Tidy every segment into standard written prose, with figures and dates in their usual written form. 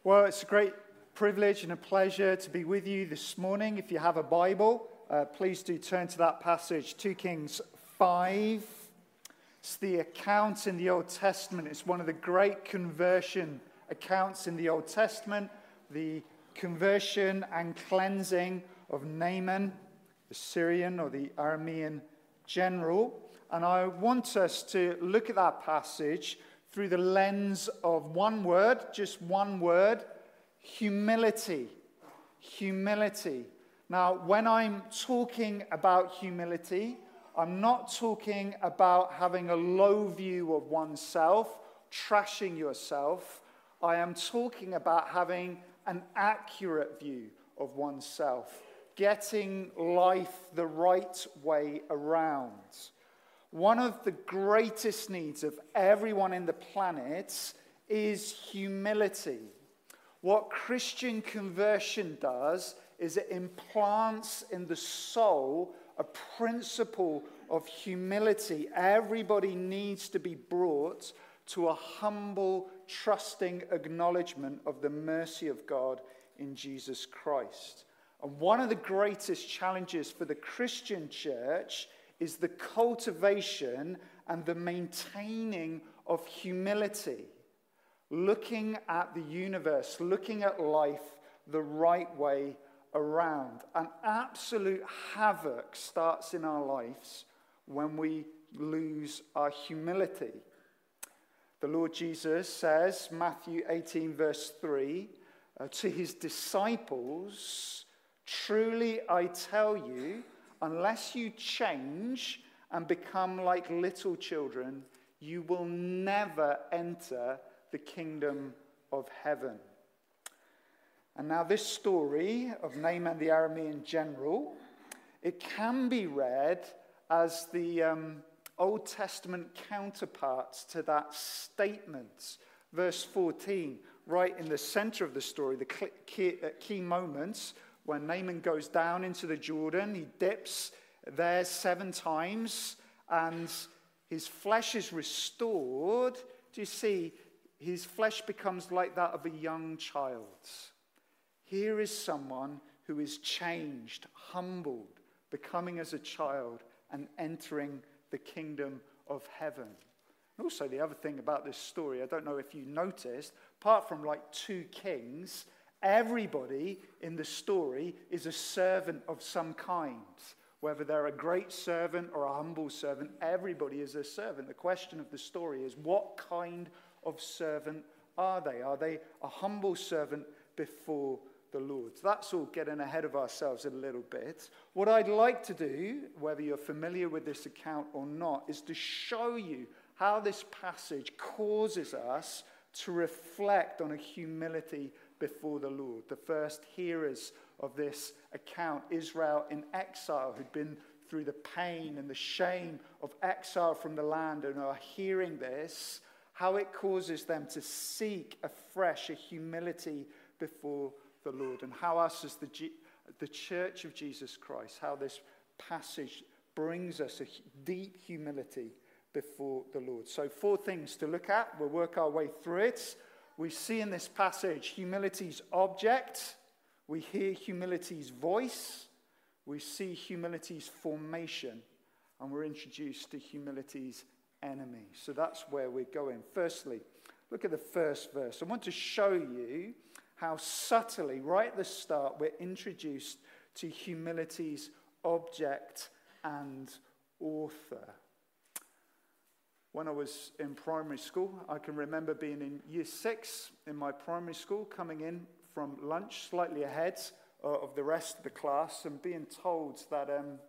Well, it's a great privilege and a pleasure to be with you this morning. If you have a Bible, please do turn to that passage, 2 Kings 5. It's the account in the Old Testament. It's one of the great conversion accounts in the Old Testament, the conversion and cleansing of Naaman, the Syrian or the Aramean general. And I want us to look at that passage through the lens of one word, just one word, humility. Humility. Now, when I'm talking about humility, I'm not talking about having a low view of oneself, trashing yourself. I am talking about having an accurate view of oneself, getting life the right way around. One of the greatest needs of everyone in the planet is humility. What Christian conversion does is it implants in the soul a principle of humility. Everybody needs to be brought to a humble, trusting acknowledgement of the mercy of God in Jesus Christ. And one of the greatest challenges for the Christian church is the cultivation and the maintaining of humility. Looking at the universe, looking at life the right way around. An absolute havoc starts in our lives when we lose our humility. The Lord Jesus says, Matthew 18 verse 3, to his disciples, "Truly I tell you, unless you change and become like little children, you will never enter the kingdom of heaven." And now this story of Naaman the Aramean general, it can be read as the Old Testament counterpart to that statement. Verse 14, right in the center of the story, the key moments when Naaman goes down into the Jordan, he dips there 7 times, and his flesh is restored. Do you see? His flesh becomes like that of a young child. Here is someone who is changed, humbled, becoming as a child and entering the kingdom of heaven. And also the other thing about this story, I don't know if you noticed, apart from like 2 kings, everybody in the story is a servant of some kind. Whether they're a great servant or a humble servant, everybody is a servant. The question of the story is, what kind of servant are they? Are they a humble servant before the Lord? That's all getting ahead of ourselves a little bit. What I'd like to do, whether you're familiar with this account or not, is to show you how this passage causes us to reflect on a humility before the Lord. The first hearers of this account, Israel in exile, who'd been through the pain and the shame of exile from the land and are hearing this, how it causes them to seek afresh a humility before the Lord, and how us as the Church of Jesus Christ, how this passage brings us a deep humility before the Lord. So 4 things to look at. We'll work our way through it. We see in this passage humility's object. We hear humility's voice. We see humility's formation. And we're introduced to humility's enemy. So that's where we're going. Firstly, look at the first verse. I want to show you how subtly, right at the start, we're introduced to humility's object and author. When I was in primary school, I can remember being in year 6 in my primary school, coming in from lunch slightly ahead of the rest of the class and being told that,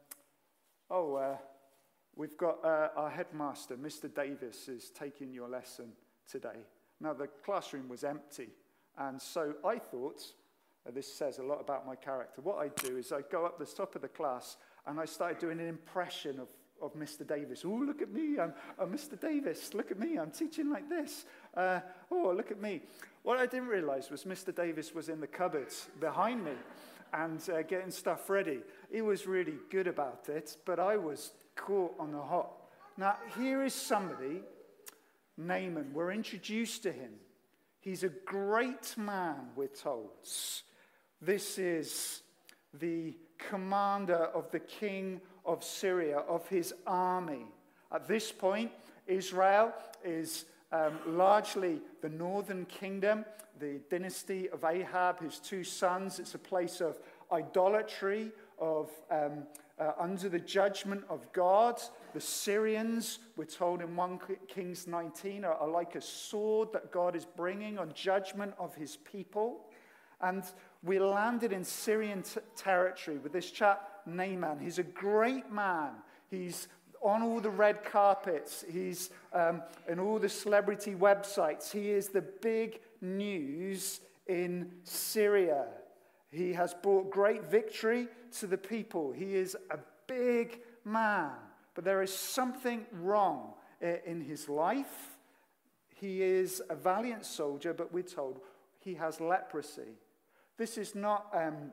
we've got our headmaster, Mr. Davis, is taking your lesson today. Now, the classroom was empty, and so I thought, this says a lot about my character, what I do is I go up the top of the class and I started doing an impression of Mr. Davis. Oh, look at me, I'm Mr. Davis. Look at me, I'm teaching like this. Look at me. What I didn't realize was Mr. Davis was in the cupboards behind me and getting stuff ready. He was really good about it, but I was caught on the hop. Now, here is somebody, Naaman. We're introduced to him. He's a great man, we're told. This is the commander of the king of Syria, of his army. At this point, Israel is largely the northern kingdom, the dynasty of Ahab, his two sons. It's a place of idolatry, of under the judgment of God. The Syrians, we're told in 1 Kings 19, are like a sword that God is bringing on judgment of his people. And we landed in Syrian territory with this chap, Naaman. He's a great man. He's on all the red carpets. He's in all the celebrity websites. He is the big news in Syria. He has brought great victory to the people. He is a big man. But there is something wrong in his life. He is a valiant soldier, but we're told he has leprosy. This is not,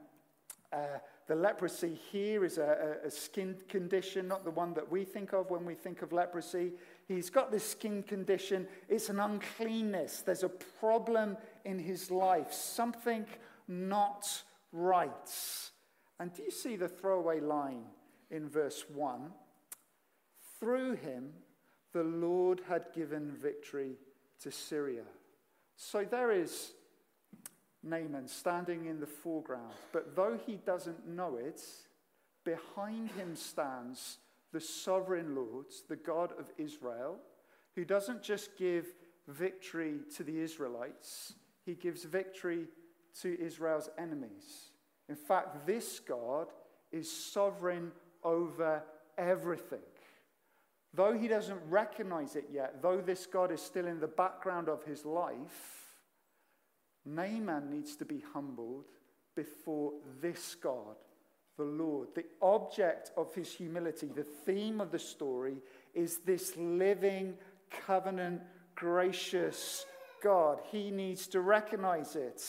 the leprosy here is a skin condition, not the one that we think of when we think of leprosy. He's got this skin condition. It's an uncleanness. There's a problem in his life, something not right. And do you see the throwaway line in verse 1? Through him, the Lord had given victory to Syria. So there is Naaman standing in the foreground, but though he doesn't know it, behind him stands the sovereign Lord, the God of Israel, who doesn't just give victory to the Israelites, he gives victory to Israel's enemies. In fact, this God is sovereign over everything. Though he doesn't recognize it yet, though this God is still in the background of his life, Naaman needs to be humbled before this God, the Lord. The object of his humility, the theme of the story, is this living, covenant, gracious God. He needs to recognize it.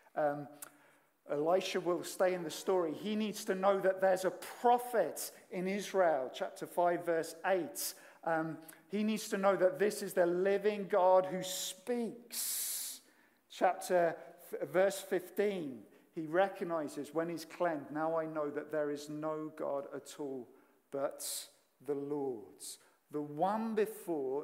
Elisha will stay in the story. He needs to know that there's a prophet in Israel, chapter 5, verse 8. He needs to know that this is the living God who speaks. Verse 15, he recognizes when he's cleansed, now I know that there is no God at all but the Lord's. The one before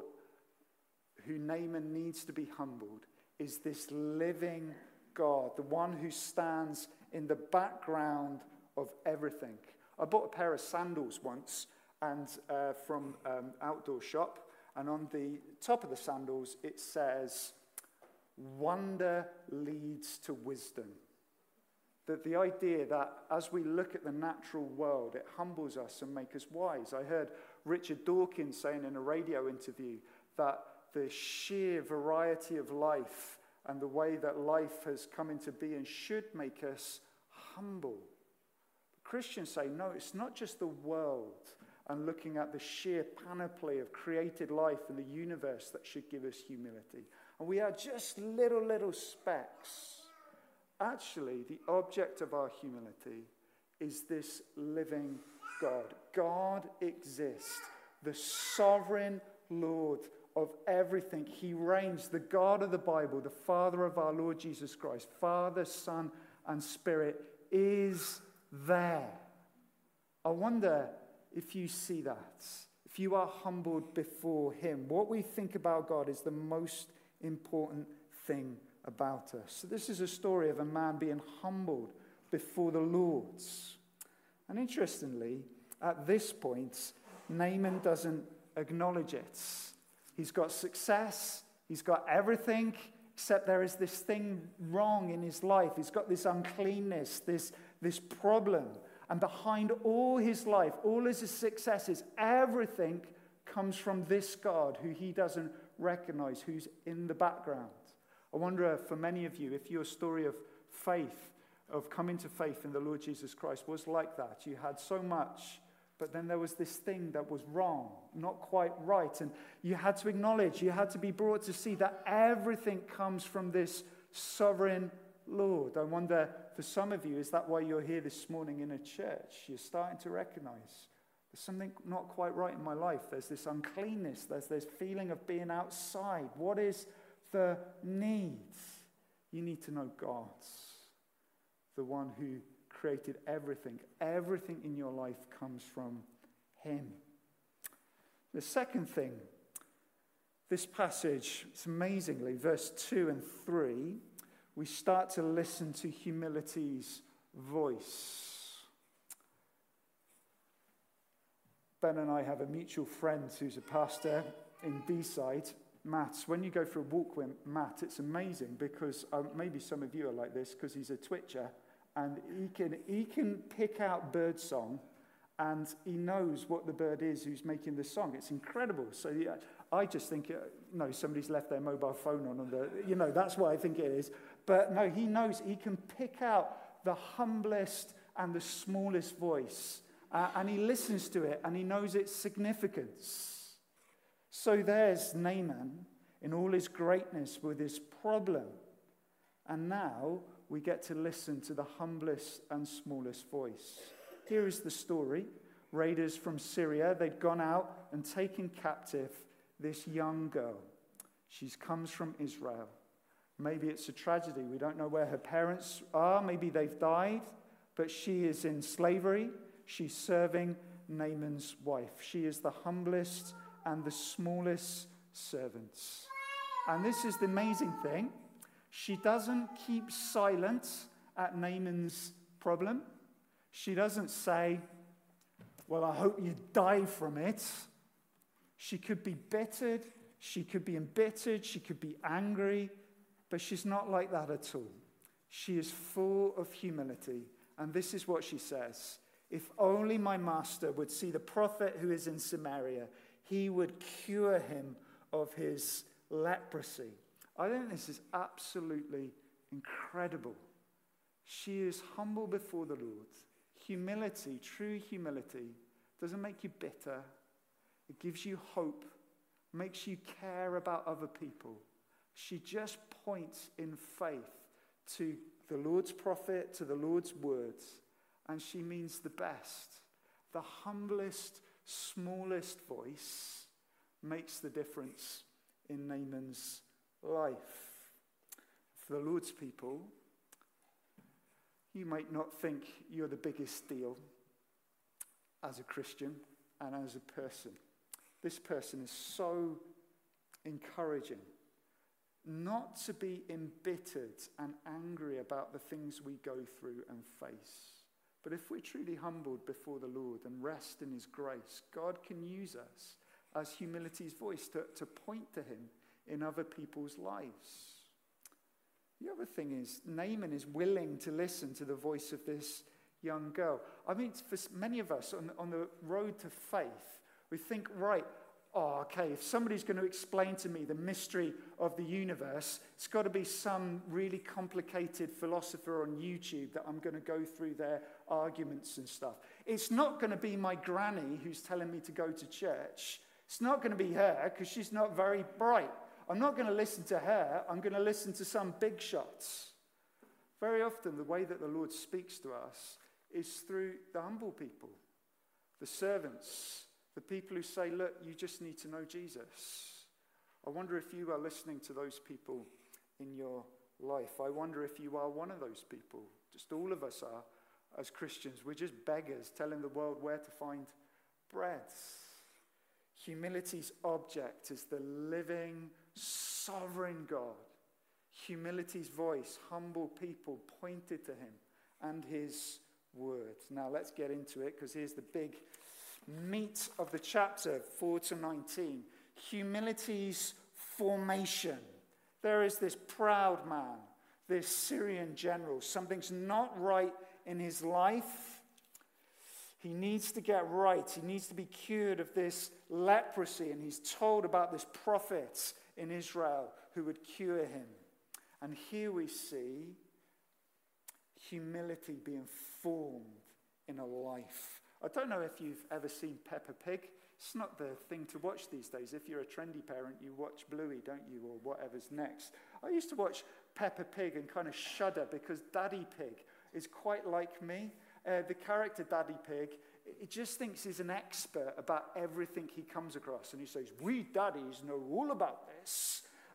who Naaman needs to be humbled is this living God, the one who stands in the background of everything. I bought a pair of sandals once and from Outdoor Shop, and on the top of the sandals it says, "Wonder leads to wisdom." That the idea that as we look at the natural world, it humbles us and makes us wise. I heard Richard Dawkins saying in a radio interview that the sheer variety of life and the way that life has come into being should make us humble. Christians say, no, it's not just the world and looking at the sheer panoply of created life in the universe that should give us humility. And we are just little specks. Actually, the object of our humility is this living God. God exists, the sovereign Lord of everything. He reigns, the God of the Bible, the Father of our Lord Jesus Christ, Father, Son, and Spirit is there. I wonder if you see that, if you are humbled before him. What we think about God is the most important thing about us. So this is a story of a man being humbled before the Lord. And interestingly, at this point, Naaman doesn't acknowledge it. He's got success, he's got everything, except there is this thing wrong in his life. He's got this uncleanness, this problem. And behind all his life, all his successes, everything comes from this God who he doesn't recognize, who's in the background. I wonder for many of you, if your story of faith, of coming to faith in the Lord Jesus Christ was like that. You had so much, but then there was this thing that was wrong, not quite right. And you had to acknowledge, you had to be brought to see that everything comes from this sovereign Lord. I wonder for some of you, is that why you're here this morning in a church? You're starting to recognize there's something not quite right in my life. There's this uncleanness. There's this feeling of being outside. What is the need. You need to know God, the one who created everything. Everything in your life comes from him. The second thing, this passage, it's amazingly, verse 2 and 3, we start to listen to humility's voice. Ben and I have a mutual friend who's a pastor in B-side, Matt. When you go for a walk with Matt, it's amazing because maybe some of you are like this because he's a twitcher and he can pick out bird song and he knows what the bird is who's making the song. It's incredible. So yeah, I just think, no, somebody's left their mobile phone on that's what I think it is. But no, he knows, he can pick out the humblest and the smallest voice. And he listens to it and he knows its significance. So there's Naaman in all his greatness with his problem. And now we get to listen to the humblest and smallest voice. Here is the story. Raiders from Syria, they'd gone out and taken captive this young girl. She comes from Israel. Maybe it's a tragedy. We don't know where her parents are. Maybe they've died. But she is in slavery. She's serving Naaman's wife. She is the humblest and the smallest servants. And this is the amazing thing. She doesn't keep silent at Naaman's problem. She doesn't say, well, I hope you die from it. She could be bittered. She could be embittered. She could be angry. But she's not like that at all. She is full of humility. And this is what she says. If only my master would see the prophet who is in Samaria, he would cure him of his leprosy. I think this is absolutely incredible. She is humble before the Lord. Humility, true humility, doesn't make you bitter. It gives you hope, makes you care about other people. She just points in faith to the Lord's prophet, to the Lord's words, and she means the best. The humblest, smallest voice makes the difference in Naaman's life. For the Lord's people, you might not think you're the biggest deal as a Christian and as a person. This person is so encouraging not to be embittered and angry about the things we go through and face. But if we're truly humbled before the Lord and rest in his grace, God can use us as humility's voice to point to him in other people's lives. The other thing is, Naaman is willing to listen to the voice of this young girl. I mean, for many of us on the road to faith, we think, right, if somebody's going to explain to me the mystery of the universe, it's got to be some really complicated philosopher on YouTube that I'm going to go through their arguments and stuff. It's not going to be my granny who's telling me to go to church. It's not going to be her because she's not very bright. I'm not going to listen to her. I'm going to listen to some big shots. Very often, the way that the Lord speaks to us is through the humble people, the servants, the people who say, look, you just need to know Jesus. I wonder if you are listening to those people in your life. I wonder if you are one of those people. Just all of us are, as Christians. We're just beggars telling the world where to find bread. Humility's object is the living, sovereign God. Humility's voice, humble people pointed to him and his word. Now let's get into it because here's the big meat of the chapter, 4 to 19. Humility's formation. There is this proud man, this Syrian general. Something's not right in his life. He needs to get right. He needs to be cured of this leprosy. And he's told about this prophet in Israel who would cure him. And here we see humility being formed in a life. I don't know if you've ever seen Peppa Pig. It's not the thing to watch these days. If you're a trendy parent, you watch Bluey, don't you, or whatever's next. I used to watch Peppa Pig and kind of shudder because Daddy Pig is quite like me. The character Daddy Pig, he just thinks he's an expert about everything he comes across. And he says, we daddies know all about this.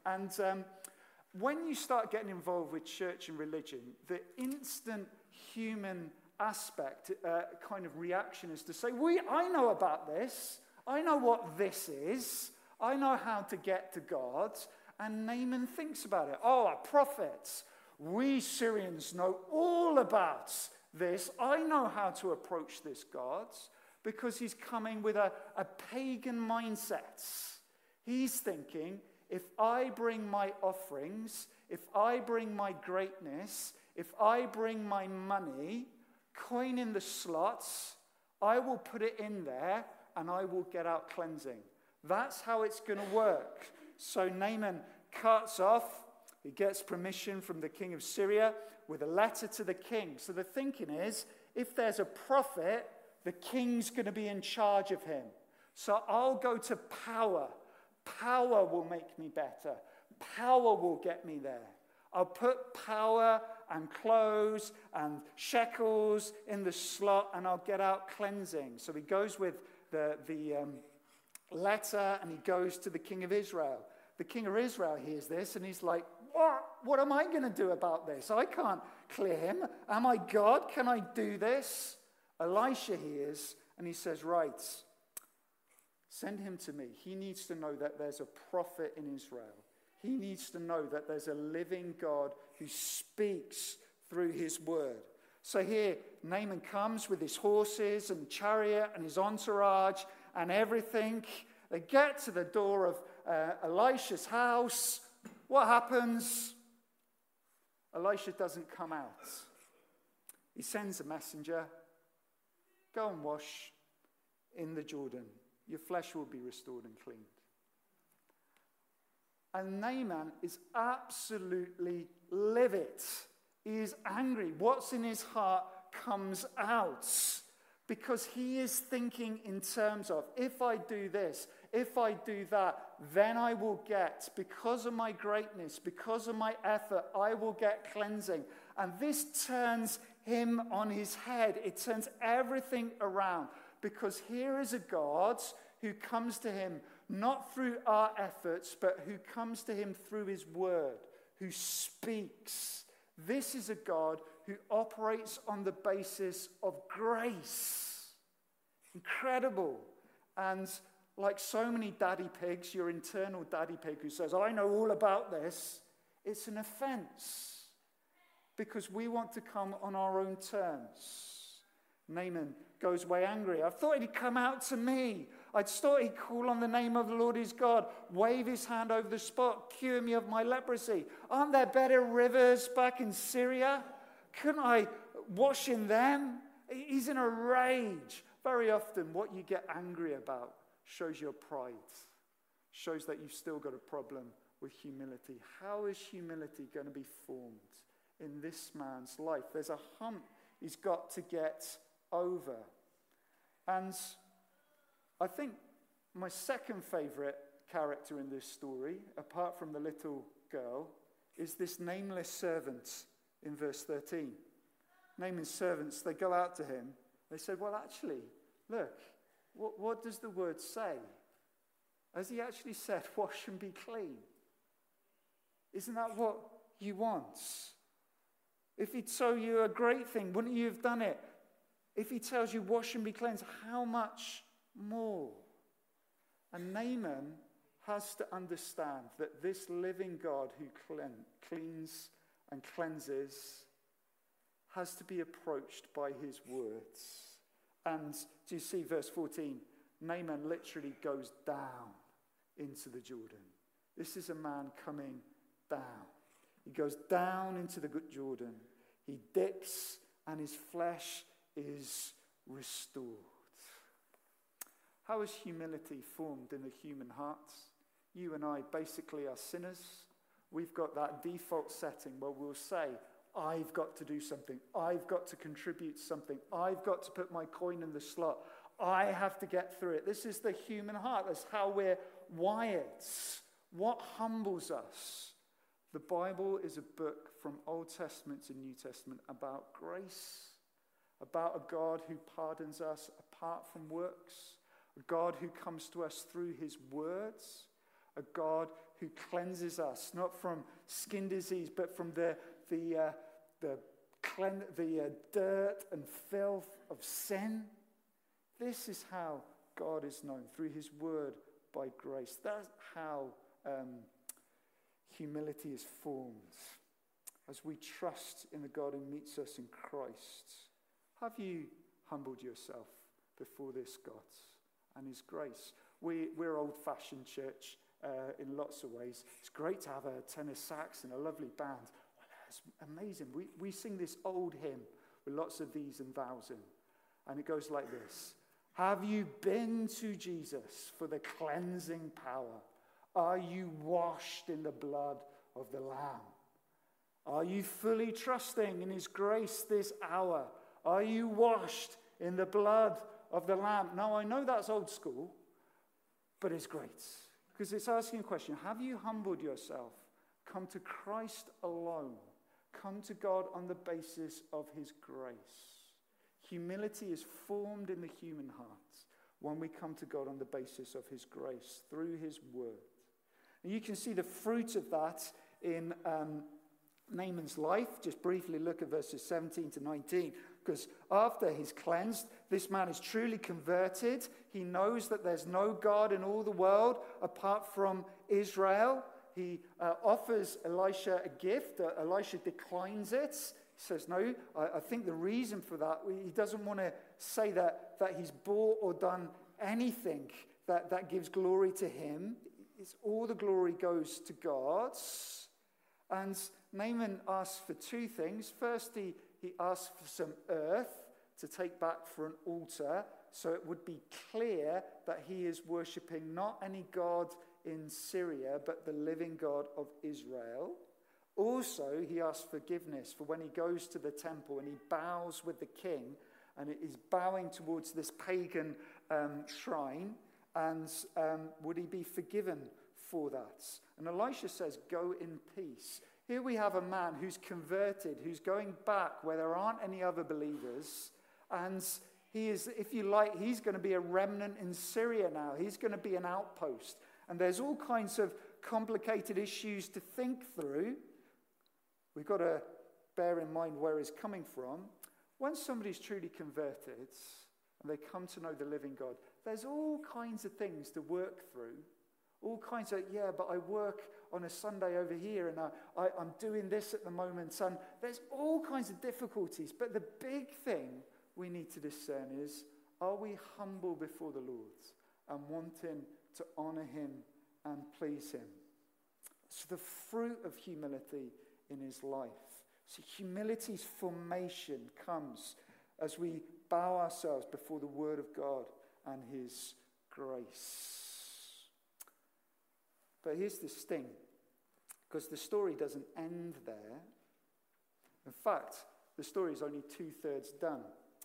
And when you start getting involved with church and religion, the instant human aspect, kind of reaction is to say, I know about this. I know what this is. I know how to get to God. And Naaman thinks about it. Oh, our prophets. We Syrians know all about this. I know how to approach this God, because he's coming with a pagan mindset. He's thinking, if I bring my offerings, if I bring my greatness, if I bring my money, coin in the slots, I will put it in there and I will get out cleansing. That's how it's going to work. So Naaman cuts off. He gets permission from the king of Syria with a letter to the king. So the thinking is, if there's a prophet, the king's going to be in charge of him. So I'll go to power. Power will make me better. Power will get me there. I'll put power and clothes and shekels in the slot and I'll get out cleansing. So he goes with the letter and he goes to the king of Israel. The king of Israel hears this and he's like, what am I going to do about this? I can't clear him. Am I God? Can I do this? Elisha hears and he says, right, send him to me. He needs to know that there's a prophet in Israel. He needs to know that there's a living God who speaks through his word. So here, Naaman comes with his horses and chariot and his entourage and everything. They get to the door of Elisha's house. What happens? Elisha doesn't come out. He sends a messenger. Go and wash in the Jordan. Your flesh will be restored and cleaned. And Naaman is absolutely livid. He is angry. What's in his heart comes out. Because he is thinking in terms of, if I do this, if I do that, then I will get, because of my greatness, because of my effort, I will get cleansing. And this turns him on his head. It turns everything around. Because here is a God who comes to him not through our efforts, but who comes to him through his word, who speaks. This is a God who operates on the basis of grace. Incredible. And like so many daddy pigs, your internal daddy pig who says, I know all about this, it's an offense. Because we want to come on our own terms. Naaman goes away angry. I thought he'd come out to me. I thought he'd call on the name of the Lord his God, wave his hand over the spot, cure me of my leprosy. Aren't there better rivers back in Syria? Couldn't I wash in them? He's in a rage. Very often what you get angry about shows your pride, shows that you've still got a problem with humility. How is humility going to be formed in this man's life? There's a hump he's got to get over. And I think my second favorite character in this story, apart from the little girl, is this nameless servant in verse 13. Naaman's servants, they go out to him. They said, well, actually, look, what does the word say? Has he actually said, wash and be clean? Isn't that what you want? If he'd show you a great thing, wouldn't you have done it? If he tells you, wash and be cleansed, how much more? And Naaman has to understand that this living God who cleans and cleanses has to be approached by his words. And do you see verse 14? Naaman literally goes down into the Jordan. This is a man coming down. He goes down into the Jordan. He dips and his flesh is restored. How is humility formed in the human heart? You and I basically are sinners. We've got that default setting where we'll say, I've got to do something. I've got to contribute something. I've got to put my coin in the slot. I have to get through it. This is the human heart. That's how we're wired. What humbles us? The Bible is a book from Old Testament to New Testament about grace, about a God who pardons us apart from works, a God who comes to us through his words, a God who cleanses us, not from skin disease, but from the dirt and filth of sin. This is how God is known, through his word by grace. That's how humility is formed, as we trust in the God who meets us in Christ. Have you humbled yourself before this God and his grace? We're old-fashioned church in lots of ways. It's great to have a tenor sax and a lovely band. Well, that's amazing. We sing this old hymn with lots of these and thous in, and it goes like this. Have you been to Jesus for the cleansing power? Are you washed in the blood of the Lamb? Are you fully trusting in his grace this hour? Are you washed in the blood of the Lamb? Now, I know that's old school, but it's great, because it's asking a question. Have you humbled yourself? Come to Christ alone. Come to God on the basis of his grace. Humility is formed in the human heart when we come to God on the basis of his grace, through his word. And you can see the fruit of that in Naaman's life. Just briefly look at verses 17 to 19. Because after he's cleansed, this man is truly converted. He knows that there's no God in all the world apart from Israel. He offers Elisha a gift. Elisha declines it. He says, no, I think the reason for that, he doesn't want to say that he's bought or done anything that gives glory to him. It's all the glory goes to God. And Naaman asks for two things. First, he asks for some earth to take back for an altar, so it would be clear that he is worshipping not any god in Syria, but the living God of Israel. Also, he asks forgiveness for when he goes to the temple and he bows with the king, and is bowing towards this pagan shrine, and would he be forgiven for that? And Elisha says, go in peace. Here we have a man who's converted, who's going back where there aren't any other believers, and he is, if you like, he's going to be a remnant in Syria now. He's going to be an outpost. And there's all kinds of complicated issues to think through. We've got to bear in mind where he's coming from. When somebody's truly converted and they come to know the living God, there's all kinds of things to work through. All kinds of, yeah, but I work on a Sunday over here, and I'm doing this at the moment. And there's all kinds of difficulties. But the big thing we need to discern is, are we humble before the Lord and wanting to honor him and please him? So the fruit of humility in his life. So humility's formation comes as we bow ourselves before the word of God and his grace. But here's the sting, because the story doesn't end there. In fact, the story is only 2/3 done.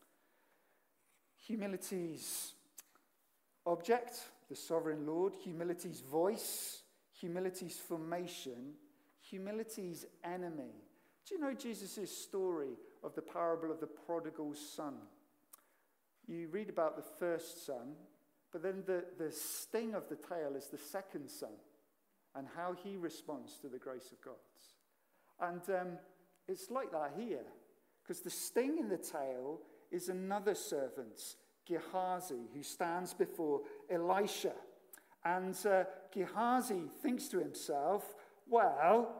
Humility's object, the sovereign Lord, humility's voice, humility's formation, humility's enemy. Do you know Jesus' story of the parable of the prodigal son? You read about the first son, but then the sting of the tale is the second son and how he responds to the grace of God. And it's like that here, because the sting in the tale is another servant, Gehazi, who stands before Elisha. And Gehazi thinks to himself, well,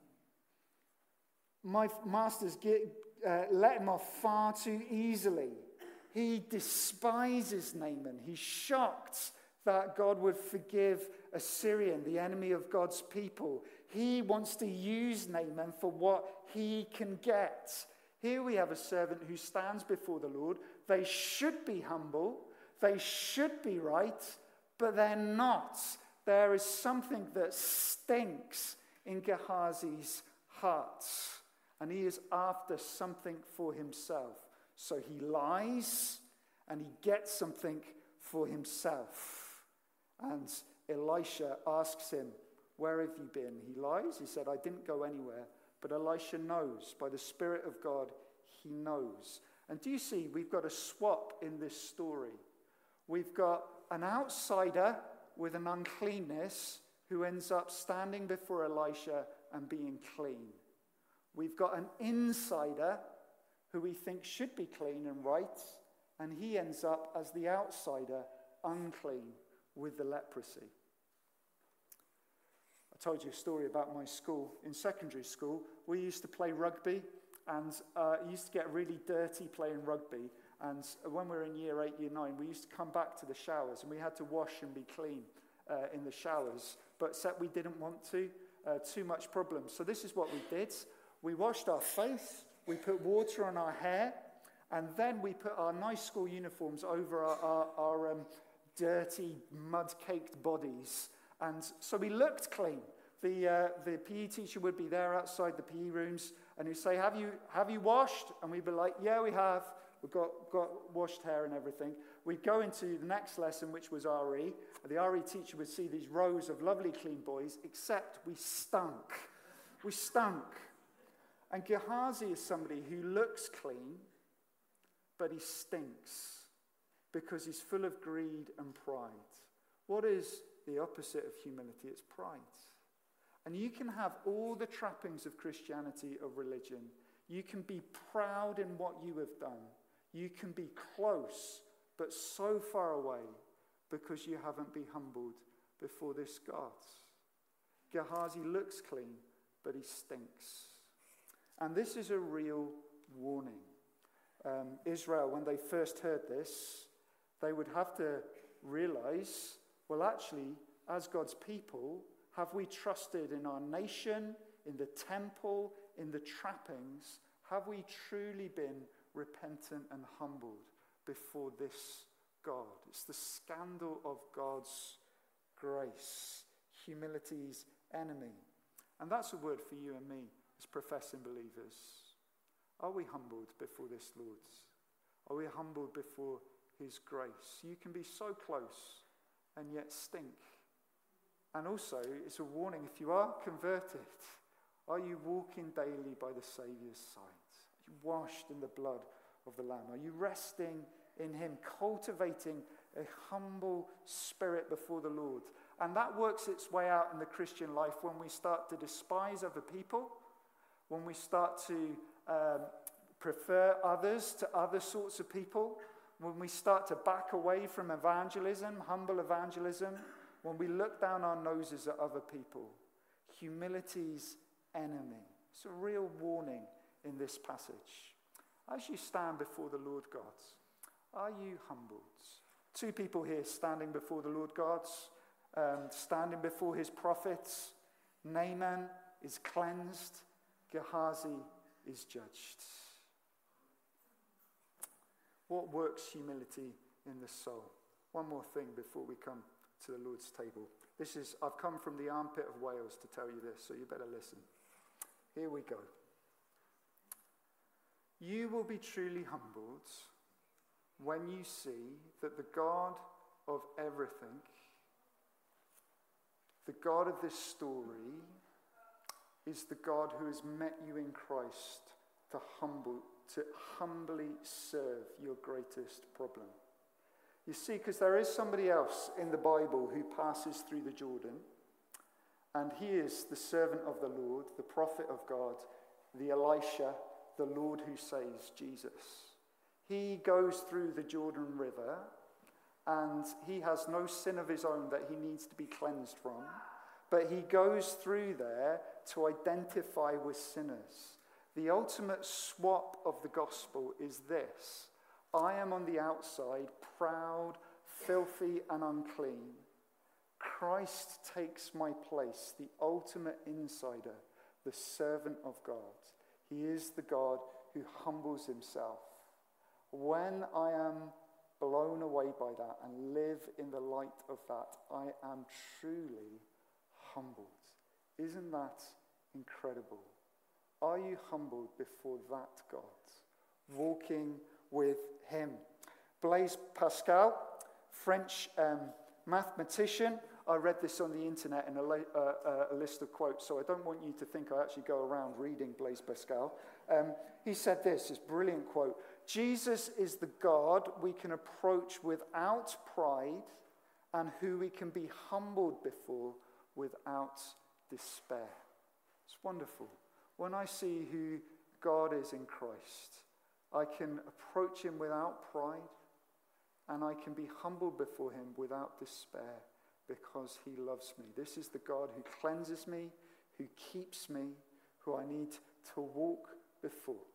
my master's let him off far too easily. He despises Naaman. He's shocked that God would forgive Assyrian, the enemy of God's people. He wants to use Naaman for what he can get. Here we have a servant who stands before the Lord. They should be humble. They should be right, but they're not. There is something that stinks in Gehazi's heart, and he is after something for himself. So he lies, and he gets something for himself. And Elisha asks him, where have you been? He lies. He said, I didn't go anywhere. But Elisha knows. By the Spirit of God, he knows. And do you see, we've got a swap in this story. We've got an outsider with an uncleanness who ends up standing before Elisha and being clean. We've got an insider who we think should be clean and right, and he ends up as the outsider, unclean, with the leprosy. I told you a story about my school. In secondary school, we used to play rugby, and it used to get really dirty playing rugby. And when we were in year 8, year 9, we used to come back to the showers, and we had to wash and be clean in the showers. But except we didn't want to, too much problems. So this is what we did. We washed our face, we put water on our hair, and then we put our nice school uniforms over our dirty, mud-caked bodies. And so we looked clean. The PE teacher would be there outside the PE rooms, and he'd say, have you washed? And we'd be like, yeah, we have. We've got washed hair and everything. We'd go into the next lesson, which was RE. The RE teacher would see these rows of lovely clean boys, except we stunk. We stunk. And Gehazi is somebody who looks clean, but he stinks because he's full of greed and pride. What is the opposite of humility? It's pride. And you can have all the trappings of Christianity, of religion. You can be proud in what you have done. You can be close, but so far away because you haven't been humbled before this God. Gehazi looks clean, but he stinks. And this is a real warning. Israel, when they first heard this, they would have to realize, well, actually, as God's people, have we trusted in our nation, in the temple, in the trappings? Have we truly been repentant and humbled before this God? It's the scandal of God's grace, humility's enemy. And that's a word for you and me as professing believers. Are we humbled before this Lord? Are we humbled before his grace? You can be so close and yet stink. And also, it's a warning, if you are converted, are you walking daily by the Saviour's side? Are you washed in the blood of the Lamb? Are you resting in him, cultivating a humble spirit before the Lord? And that works its way out in the Christian life when we start to despise other people, when we start to prefer others to other sorts of people, when we start to back away from evangelism, humble evangelism, when we look down our noses at other people. Humility's enemy. It's a real warning in this passage. As you stand before the Lord God, are you humbled? Two people here standing before the Lord God, standing before his prophets. Naaman is cleansed. Gehazi is judged. What works humility in the soul? One more thing before we come to the Lord's table. I've come from the armpit of Wales to tell you this, so you better listen. Here we go. You will be truly humbled when you see that the God of everything, the God of this story, is the God who has met you in Christ to humbly serve your greatest problem. You see, because there is somebody else in the Bible who passes through the Jordan, and he is the servant of the Lord, the prophet of God, the Elisha, the Lord who saves, Jesus. He goes through the Jordan River, and he has no sin of his own that he needs to be cleansed from, but he goes through there to identify with sinners. The ultimate swap of the gospel is this: I am on the outside, proud, filthy, and unclean. Christ takes my place, the ultimate insider, the servant of God. He is the God who humbles himself. When I am blown away by that and live in the light of that, I am truly humbled. Isn't that incredible? Are you humbled before that God? Walking with him. Blaise Pascal, French mathematician. I read this on the internet in a list of quotes, so I don't want you to think I actually go around reading Blaise Pascal. He said this brilliant quote: Jesus is the God we can approach without pride and who we can be humbled before without despair. It's wonderful. When I see who God is in Christ, I can approach him without pride, and I can be humbled before him without despair because he loves me. This is the God who cleanses me, who keeps me, who I need to walk before.